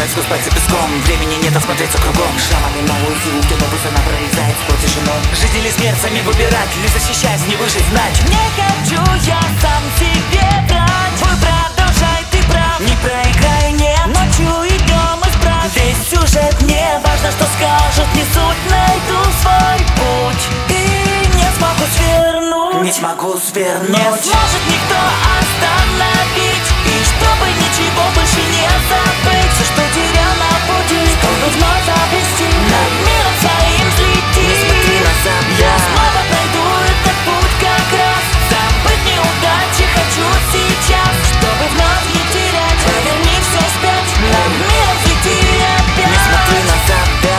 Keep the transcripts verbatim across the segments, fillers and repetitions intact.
стирать сквозь пальцы песком. Времени нет, осмотреться кругом. Шрамами новую силу, где бабуса она прорезает сквозь тишину. Жить или смерть, сами выбирать, или защищать, не выжить, знать. Не хочу я сам себе брать. Вы продолжай, ты прав. Не проиграй, нет. Ночью и днем исправь. Весь сюжет, не важно, что скажут. Не суть, найду свой путь и не смогу свернуть. Не смогу свернуть. Не сможет никто остановить. И чтобы ничего больше не забыть. Все, что терял на пути, чтобы вновь обрести. Над миром своим взлететь. Не смотри назад, я снова пройду этот путь как раз. Забыть неудачи хочу сейчас, чтобы вновь не терять. Поверни все вспять, над миром взлети опять. Не смотри назад, да.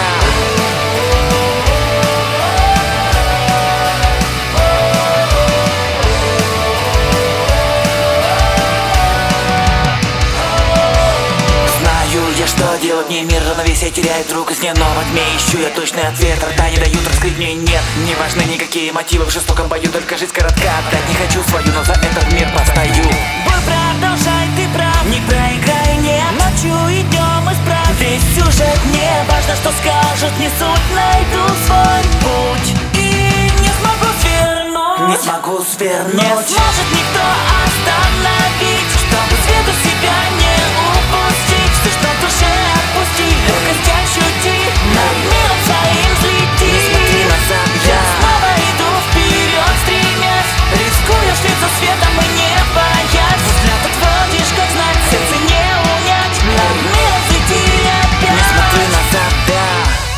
Что делать мне мир, равновесие теряет рук из нее. Но во тьме ищу я точный ответ. Рта не дают, раскрыть мне нет. Не важны никакие мотивы в жестоком бою. Только жизнь коротка, отдать не хочу свою, но за этот мир постою. Бой продолжай, ты прав. Не проиграй, нет. Ночью и днем исправь. Весь сюжет, не важно, что скажут. Не суть, найду свой путь и не смогу свернуть. Не смогу свернуть. Не сможет никто остановить. Чтобы свету себя не упустить. Все, что в душе отпусти, легкость ощути. Над миром своим взлети. Не смотри назад, я я снова иду вперед, стремясь. Рискуя вслед за светом и не боясь. Взгляд отводишь, как знать, сердце не унять. Над миром взлети опять. Не смотри назад, да.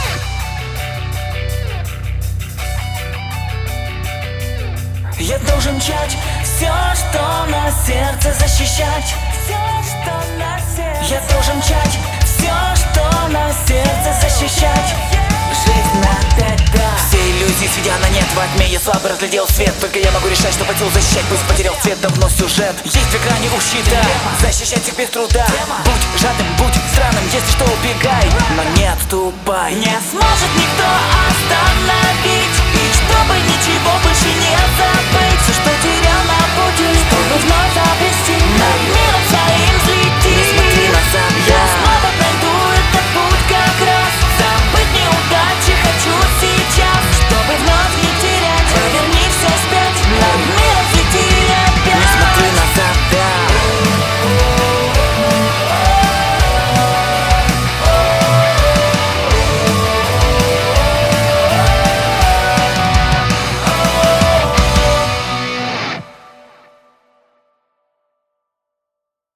Я должен мчать, все, что на сердце защищать. Все, что на сердце. Я должен мчать, все, что на сердце защищать. Жизнь на пять, да. Все иллюзии сведя на нет. Во тьме я слабо разглядел свет. Только я могу решать, что хотел защищать. Пусть потерял цвет, давно сюжет. Есть в экране у щита. Защищать их без труда. Будь жадным, будь странным, если что, убегай. Но не отступай. Не сможет никто остановить. И чтобы ничего больше не забыть. Все, что терял на пути, чтобы вновь обрести.